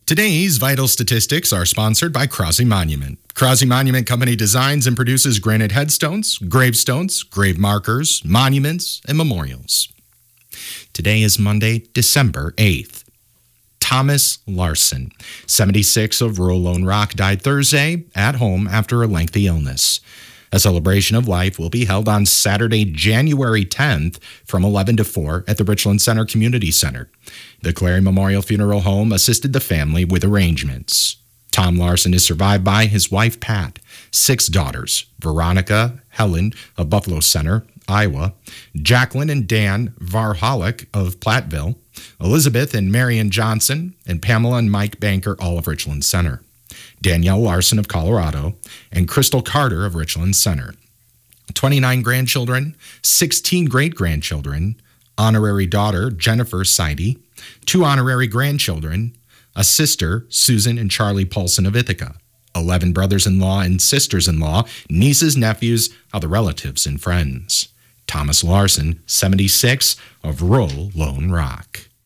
Today's vital statistics are sponsored by Crosby Monument. Crosby Monument Company designs and produces granite headstones, gravestones, grave markers, monuments, and memorials. Today is Monday, December 8th. Thomas Larson, 76, of rural Lone Rock, died Thursday at home after a lengthy illness. A celebration of life will be held on Saturday, January 10th from 11 to 4 at the Richland Center Community Center. The Clary Memorial Funeral Home assisted the family with arrangements. Tom Larson is survived by his wife, Pat, 6 daughters, Veronica, Helen of Buffalo Center, Iowa, Jacqueline and Dan Varholic of Platteville, Elizabeth and Marion Johnson, and Pamela and Mike Banker, all of Richland Center, Danielle Larson of Colorado, and Crystal Carter of Richland Center. 29 grandchildren, 16 great-grandchildren, honorary daughter Jennifer Seide, 2 honorary grandchildren, a sister, Susan and Charlie Paulson of Ithaca, 11 brothers-in-law and sisters-in-law, nieces, nephews, other relatives, and friends. Thomas Larson, 76, of rural Lone Rock.